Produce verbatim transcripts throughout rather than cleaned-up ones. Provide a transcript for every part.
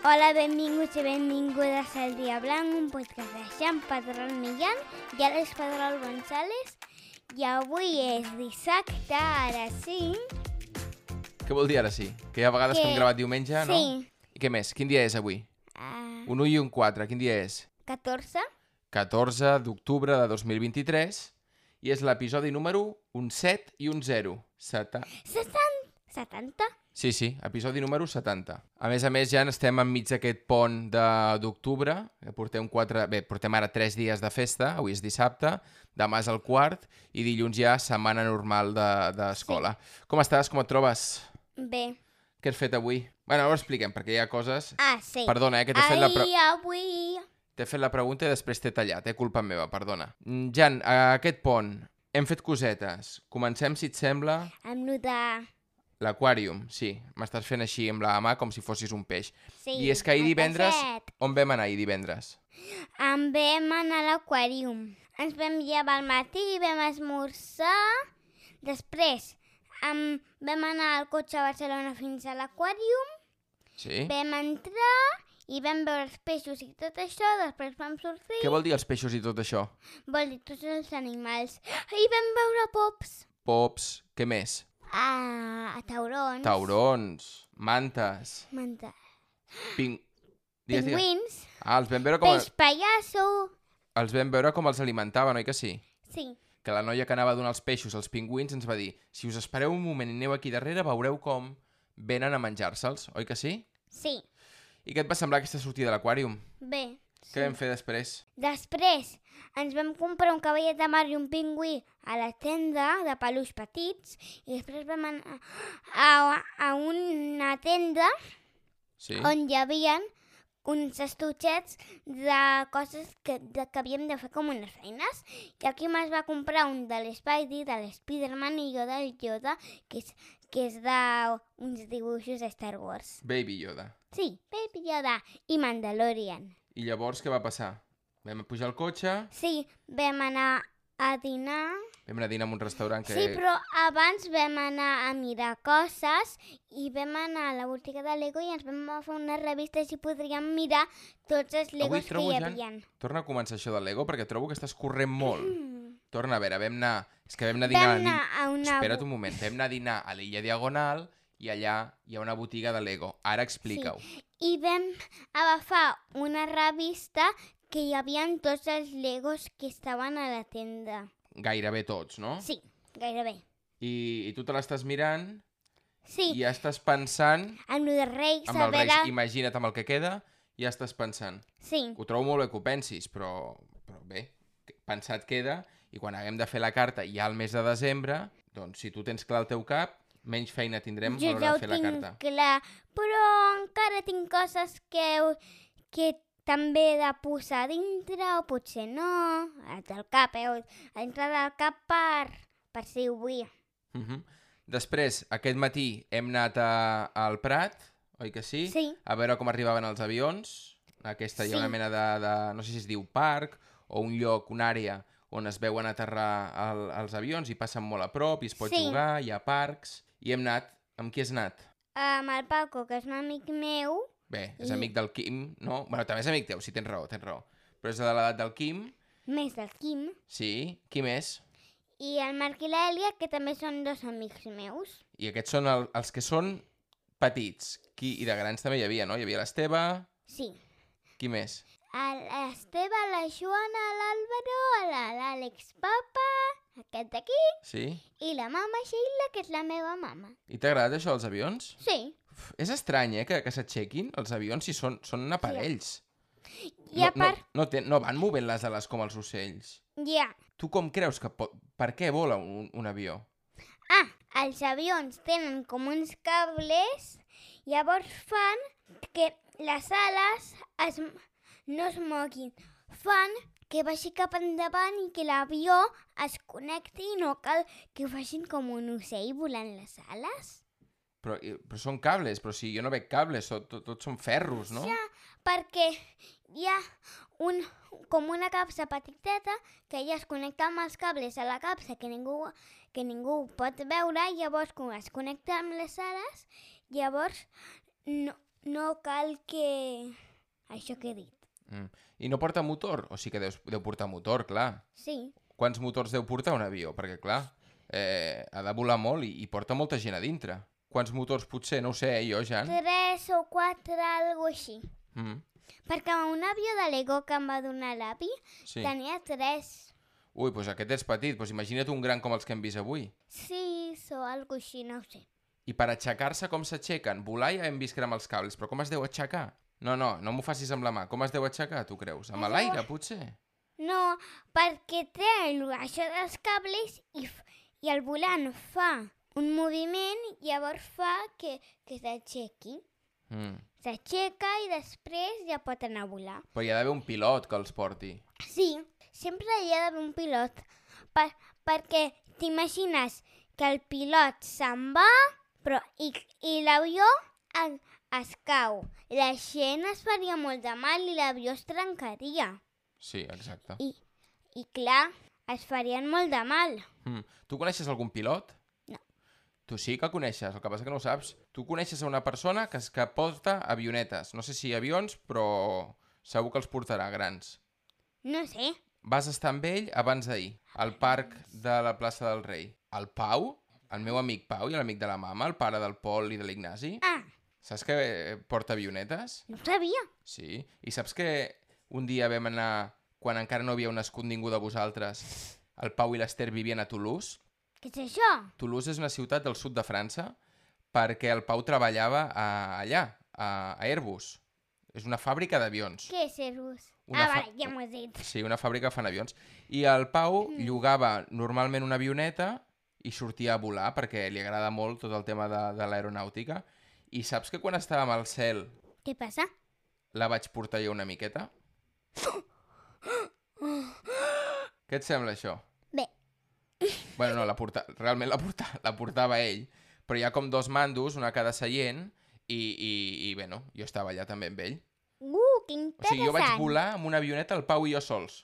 Hola, benvinguts i benvingudes al Dia Blanc, un podcast de Jean Pedrol Millán i Àlex Pedrol González. I avui és dissabte, ara sí. Què vol dir ara sí? Que hi ha vegades que, que hem gravat diumenge, no? Sí. I què més? Quin dia és avui? Uh, Un u i un quatre, quin dia és? catorze. catorze d'octubre de dos mil vint-i-tres i és l'episodi número un set i un zero. Seta... setanta. setanta? Sí, sí, episodi número setanta. A més a més, ja estem enmig d'aquest pont de- d'octubre, que portem quatre... Bé, portem ara tres dies de festa, avui és dissabte, demà és el quart, i dilluns ja setmana normal d'escola. De, sí. Com estàs? Com et trobes? Bé. Què has fet avui? Bueno, ara ho expliquem, perquè hi ha coses... Ah, sí. Perdona, eh, que t'he fet la... Pre... Ai, avui... T'he fet la pregunta i després t'he tallat, eh? Culpa meva, perdona. Mm, Jan, a aquest pont hem fet cosetes. Comencem, si et sembla, Amb lo de... l'aquàrium. Sí, m'estàs fent així amb la mà com si fossis un peix. Sí, I és que ahir el divendres... peixet. On vam anar ahir divendres? En vam anar a l'aquàrium. Ens vam llevar al matí, vam esmorzar. Després um, vam anar al cotxe a Barcelona fins a l'aquàrium. Sí? Vam entrar i vam veure els peixos i tot això. Després vam sortir. Què vol dir els peixos i tot això? Vol dir tots els animals. I vam veure pops. Pops, què més? Ah, taurons. Taurons, mantes, Manta. ping... Digues, digues. Pingüins. Ah, els vam veure com... Peix pallasso. Els vam veure com els alimentaven, oi que sí? Sí. Que la noia que anava a donar els peixos als pingüins ens va dir: si us espereu un moment i aneu aquí darrere, veureu com venen a menjar-se'ls, oi que sí? Sí. I què et va semblar aquesta sortida de l'aquàrium? Bé. Sí. Què vam fer després? Després ens vam comprar un cavallet de mar i un pingüí a la tenda de peluix petits i després vam anar a, a una tenda Sí? on hi havia uns estuixets de coses que, de, que havíem de fer com unes feines. I aquí me'ls va comprar un de l'Spidey, de l'Spiderman i jo del Yoda, que és, que és d'uns dibuixos de Star Wars. Baby Yoda. Sí, Baby Yoda i Mandalorian. I llavors què va passar? Vam pujar al cotxe, Sí, vam anar a dinar. vam anar a dinar en un restaurant que... Sí, però abans vam anar a mirar coses i vam anar a la botiga de Lego i ens vam agafar unes revistes i podríem mirar tots els Legos que hi havia. Jan, torna a començar això del Lego perquè trobo que estàs corrent molt. Mm. Torna a veure, vam anar... És que vam anar a dinar... Vam anar a una... Espera't un moment, vam anar a dinar a l'illa Diagonal i allà hi ha una botiga de Lego. Ara explica-ho. Sí. I vam agafar una revista que hi havia tots els Legos que estaven a la tenda. Gairebé tots, no? Sí, gairebé. I, i tu te l'estàs mirant Sí, i ja estàs pensant... amb lo de Reis, Amb a els Reis, veure... imagina't amb el que queda, ja estàs pensant. Sí, Ho trobo molt bé que ho pensis, però, però bé, pensat queda, i quan haguem de fer la carta ja al mes de desembre, doncs si tu tens clar el teu cap, menys feina tindrem a jo l'hora ja ho de fer la tinc carta. clar, però encara tinc coses que, que també he de posar a dintre, o potser no, a del cap, eh? A dintre del cap per, per si ho vull. Uh -huh. Després, aquest matí hem anat a, al Prat, oi que sí? Sí. A veure com arribaven els avions. Aquesta hi ha Sí. una mena de, de, no sé si es diu parc, o un lloc, una àrea, on es veuen aterrar el, els avions i passen molt a prop i es pot Sí. jugar, hi ha parcs. I hem anat... Amb qui has anat? Amb el Paco, que és un amic meu, Bé, és I- amic del Quim, no? Bueno, també és amic teu, sí, tens raó, tens raó. Però és de l'edat del Quim, més del Quim, sí. Qui més? i el Marc i l'Èlia, que també són dos amics meus. I aquests són el, els que són petits. Qui, I de grans també hi havia, no? Hi havia l'Esteve... Sí. Qui més? L'Esteve, la Joana, l'Àlvaro, la- l'Àlex Papa, aquest d'aquí, Sí? i la mama Sheila, que és la meva mama. I t'ha agradat això dels avions? Sí. Uf, és estrany, eh, que, que s'aixequin els avions si són, són aparells. I a part, no, no, ten, no van movent les ales com els ocells. ja. Tu com creus que pot... Per què vola un, un avió? Ah, els avions tenen com uns cables, llavors fan que les ales es, no es moguin. Fan que vagi cap endavant i que l'avió es connecti i no cal que ho facin com un ocell volant les ales. Però, i- però són cables, però si jo no veig cables, tot, tot, tot són ferros, no? Ja, perquè hi ha un, com una capsa petiteta que ja es connecta amb els cables a la capsa que ningú, que ningú pot veure, i llavors quan es connecta amb les ales, llavors no, no cal que... Això que he dit. Mm. I no porta motor? O sigui que deus, deu portar motor, clar. Sí. Quants motors deu portar un avió? Perquè, clar, eh, ha de volar molt i, i porta molta gent a dintre. Quants motors potser? No ho sé, eh, jo, Jan? Tres o quatre, algo així. Mm. Perquè un avió de Lego que em va donar l'avi Sí. tenia tres. Ui, doncs aquest és petit. Doncs imagina't un gran com els que hem vist avui. Sis o algo així, no ho sé. I per aixecar-se, com s'aixequen? Volar ja hem vist que era amb els cables, però com es deu aixecar? No, no, no m'ho facis amb la mà. Com es deu aixecar, tu creus? Amb Es l'aire, deu- potser? No, perquè té el- això dels cables i, f- i el volant fa un moviment i llavors fa que, que s'aixequi. Mm. S'aixeca i després ja pot anar a volar. Però hi ha d'haver un pilot que els porti. Sí, sempre hi ha d'haver un pilot. Per, perquè t'imagines que el pilot se'n va però, i, i l'avió es, es cau. La gent es faria molt de mal i l'avió es trencaria. Sí, exacte. I, i clar, es farien molt de mal. Mm. Tu coneixes algun pilot? No. Tu sí que el coneixes, el que passa que no ho saps. Tu coneixes a una persona que, es- que porta avionetes. No sé si avions, però segur que els portarà grans. No sé. Vas estar amb ell abans d'ahir, al parc de la plaça del Rei. El Pau, el meu amic Pau i l'amic de la mama, el pare del Pol i de l'Ignasi, Ah, saps que eh, porta avionetes? no ho sabia. Sí. I saps que un dia vam anar, quan encara no havia nascut ningú de vosaltres, el Pau i l'Ester vivien a Toulouse? Què és això? Toulouse és una ciutat del sud de França perquè el Pau treballava a, allà, a, a Airbus. És una fàbrica d'avions. Què és Airbus? Una Ah, fa- vale, ja m'ho has dit. Sí, una fàbrica que fan avions. I el Pau llogava normalment una avioneta i sortia a volar perquè li agrada molt tot el tema de, de l'aeronàutica. I saps que quan estàvem al cel Què passa? la vaig portar jo una miqueta? Què et sembla això? Bé, Bueno, no, la porta... realment la, porta... la portava ell, però hi ha com dos mandos, una a cada seient, i, i, i bé, no, jo estava allà també amb ell. uh, que O interessant. sigui, jo vaig volar amb una avioneta, el Pau i jo sols.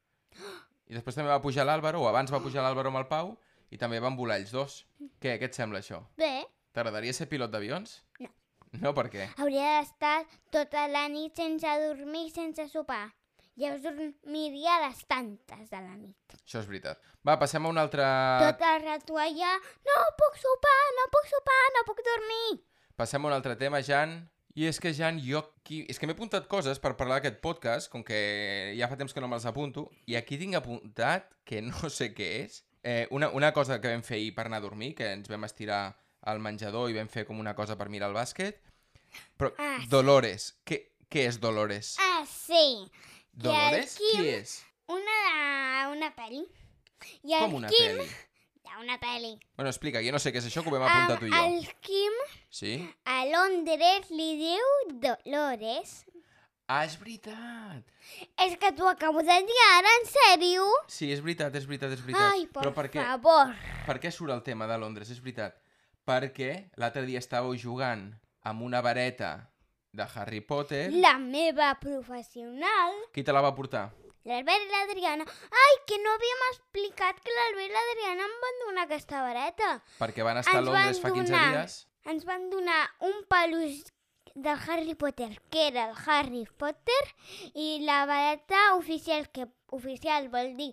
I després també va pujar l'Àlvaro, o abans va pujar l'Àlvaro amb el Pau, i també van volar ells dos. Què, què et sembla això? Bé, T'agradaria ser pilot d'avions? No. No, per què? hauria d'estar tota la nit sense dormir, sense sopar. Llavors dormiria a les tantes de la nit. Això és veritat. Va, passem a un altre... Tot el rato allà, no puc sopar, no puc sopar, no puc dormir. Passem a un altre tema, Jan. I és que, Jan, jo aquí... És que m'he apuntat coses per parlar d'aquest podcast, com que ja fa temps que no me'ls apunto, i aquí tinc apuntat, que no sé què és, eh, una, una cosa que vam fer ahir per anar a dormir, que ens vam estirar al menjador i vam fer com una cosa per mirar el bàsquet. Però, Ah, sí. Dolores, què, què és Dolores? Ah, sí. I el Dolores? Quim- Qui és? Una, una pel·li. I el Com una Quim... pel·li? Ja, una pel·li. Bueno, explica, jo no sé què és això, que ho vam apuntar tu i jo. El Quim Sí? a Londres li diu Dolores. Ah, és veritat! És que t'ho acabo de dir ara, en sèrio? Sí, és veritat, és veritat, és veritat. Ai, por Però per què, favor. per què surt el tema de Londres? És veritat. Perquè l'altre dia estàveu jugant amb una vareta de Harry Potter. La meva professional, Qui te la va portar? l'Albert i l'Adriana. Ai, que no havíem explicat que l'Albert i l'Adriana em van donar aquesta vareta. Perquè van estar a Ens Londres van fa quinze donar- dies. Ens van donar un peluix del Harry Potter, que era el Harry Potter, i la vareta oficial, que oficial vol dir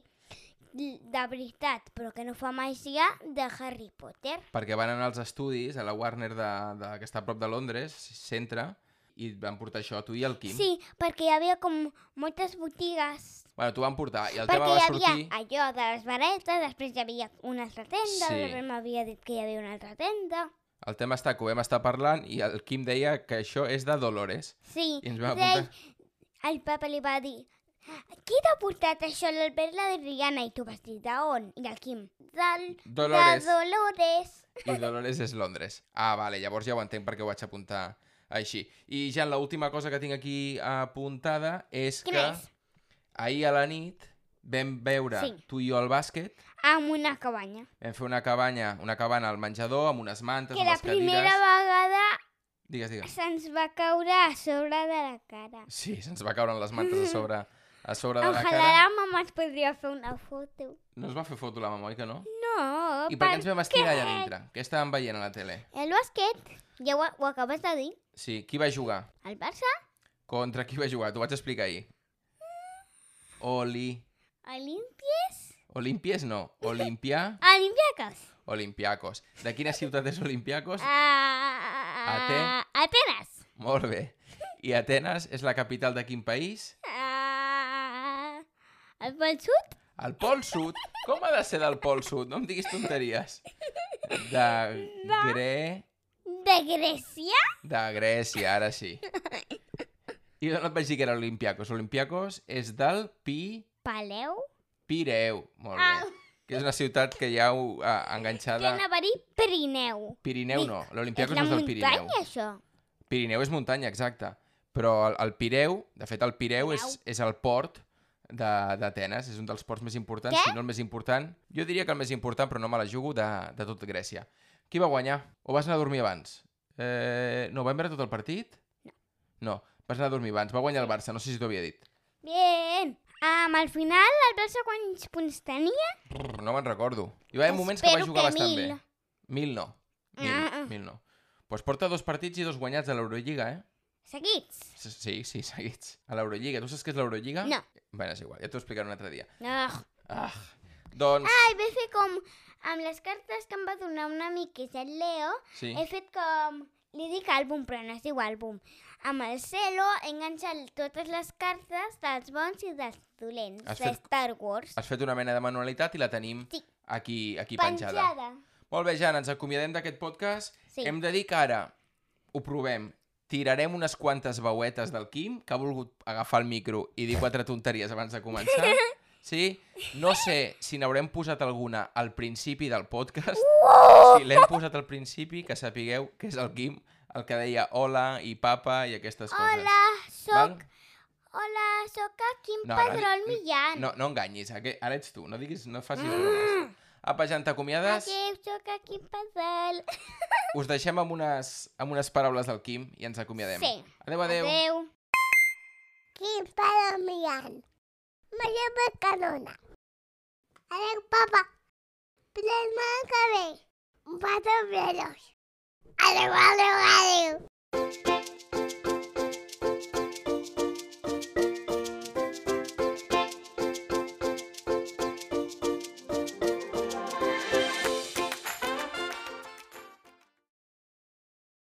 de veritat, però que no fa màgia, de Harry Potter. Perquè van anar als estudis, a la Warner, de, de, que està a prop de Londres, centre, i van portar això a tu i al Quim. Sí, perquè hi havia com moltes botigues. Bueno, t'ho van portar i el Perquè tema hi va havia sortir... allò de les varetes, després hi havia una altra tenda, Sí. després m'havia dit que hi havia una altra tenda. El tema està que ho vam estar parlant i el Quim deia que això és de Dolores. Sí, I ens vam deia- apuntar... el papa li va dir, qui t'ha portat això, l'Albert, l'Adriana? I tu vas dir, d'on? I el Quim, del, Dolores. de Dolores. I Dolores és Londres. Ah, vale, llavors ja ho entenc perquè ho vaig apuntar així. I ja l'última cosa que tinc aquí apuntada és Quina que és? ahir a la nit vam veure Sí. tu i jo al bàsquet, Amb una cabanya. vam fer una cabanya, una cabana al menjador amb unes mantes, Que amb la les cadires... primera vegada Digues, digues. se'ns va caure a sobre de la cara. Sí, se'ns va caure les mantes a sobre, a sobre de la Ojalà cara. la mamà ens podria fer una foto. No es va fer foto la mamà, oi que no? No, No, I per què ens vam estirar allà què? dintre? Què estàvem veient a la tele? El bàsquet, ja ho, ho acabes de dir. Sí, qui va jugar? El Barça, Contra qui va jugar? T'ho vaig explicar ahir. Oli... Olímpies, Olímpies no. Olimpià... Olímpiacos. Olimpiakos. De quina ciutat és Olimpiakos? Uh, Ate- Atenes. Molt bé. I Atenes és la capital de quin país? Uh, el Pol Sud? El Pol Sud. Com ha de ser del Pol Sud? No em diguis tonteries. De Gre... De Grècia? De Grècia, ara sí. I d'on et vaig dir que era Olimpiakos? Olimpiakos és del Pi... Paleu? Pireu. Molt bé. Ah. Que és una ciutat que hi ha uh, Que enganxada... anava a dir Pirineu. Pirineu no. És L'Olimpiakos la no és del Pirineu. muntanya, això. Pirineu és muntanya, exacte. Però el, el Pireu, de fet el Pireu és, és el port de- d'Atenes, és un dels ports més importants, Què? si no el més important. Jo diria que el més important, però no me la jugo, de, de tot Grècia. Qui va guanyar? O vas anar a dormir abans? Eh, no, vam veure tot el partit? No. No, vas anar a dormir abans. Va guanyar el Barça, no sé si t'ho havia dit. Bien. Um, al final, el Barça quants punts tenia? Brr, no me'n recordo. Hi va haver moments que va Espero jugar que bastant mil. bé. Mil no. Mil, Ah. mil no. Doncs pues porta dos partits i dos guanyats a l'Eurolliga, eh? Seguits? Sí, sí, seguits. A l'Eurolliga. Tu saps què és l'Eurolliga? No. Bé, és igual, ja t'ho explicaré un altre dia. No. Ah, doncs... Ai, vaig fer com... Amb les cartes que em va donar un amic, que és el Leo, Sí. he fet com... Li dic àlbum, però no es diu àlbum. Amb el celo he enganxat totes les cartes dels bons i dels dolents, Has de fet- Star Wars. Has fet una mena de manualitat i la tenim Sí. aquí, aquí penjada. Penjada. Molt bé, Jan, ens acomiadem d'aquest podcast. Sí. Hem de dir que ara ho provem. Tirarem unes quantes veuetes del Quim, que ha volgut agafar el micro i dir quatre tonteries abans de començar. Sí? No sé si n'haurem posat alguna al principi del podcast. Si l'hem posat al principi, que sapigueu que és el Quim el que deia hola i papa i aquestes coses. Hola, soc... Val? Hola, soc el Quim No, ara Pedrol di- Millán. No, no enganyis, aqu- ara ets tu, no diguis, no facis bromes. Apa, Jan, t'acomiades? Adéu, soc el Quim Pedrol. Us deixem amb unes, amb unes paraules del Quim i ens acomiadem. Sí. Adéu, adéu. Adéu. Quim Pedrol Millán. Me llevo canona. Adéu, papa. Plen que ve. Un pato veloz. Adéu, adéu, adéu.